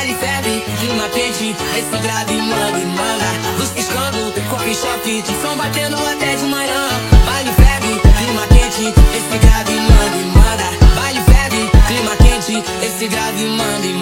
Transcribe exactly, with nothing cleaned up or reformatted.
baile febre, clima quente, esse grave manda e manda. Luz piscando, coffee shop, de som batendo até de manhã. Baile febre, clima quente, esse grave manda e manda. Baile febre, clima quente, esse grave manda e manda.